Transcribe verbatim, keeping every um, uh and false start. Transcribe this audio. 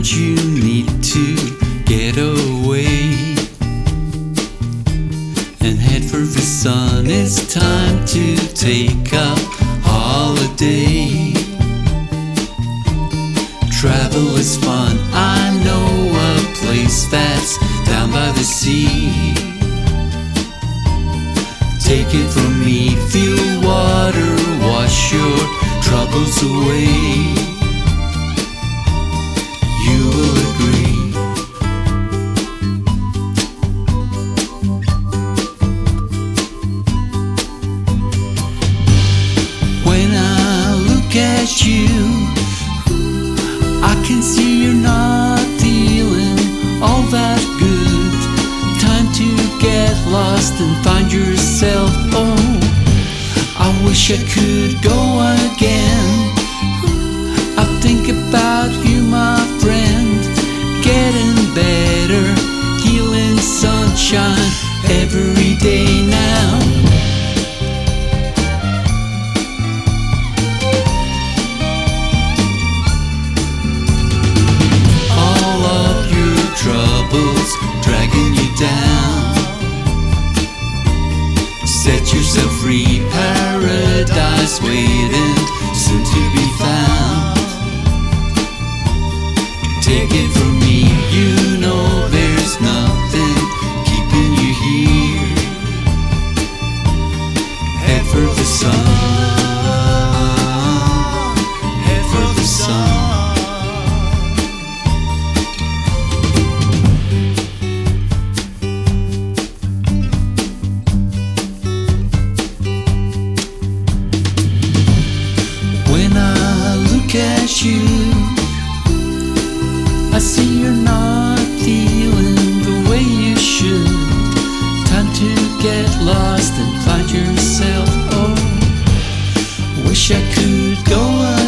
Sometimes you need to get away and head for the sun. It's time to take a holiday. Travel is fun. I know a place that's down by the sea. Take it from me, feel water, wash your troubles away. You will agree. When I look at you, I can see you're not feeling all that good. Time to get lost and find yourself. Oh, I wish I could go again. I think about you, my friend. Getting better, healing sunshine every day now. Dragging you down. Set yourself free, paradise waiting, soon to be found. Take it from me, you know there's nothing keeping you here. Head for the sun, head for the sun. At you, I see you're not feeling the way you should. Time to get lost and find yourself. Oh, wish I could go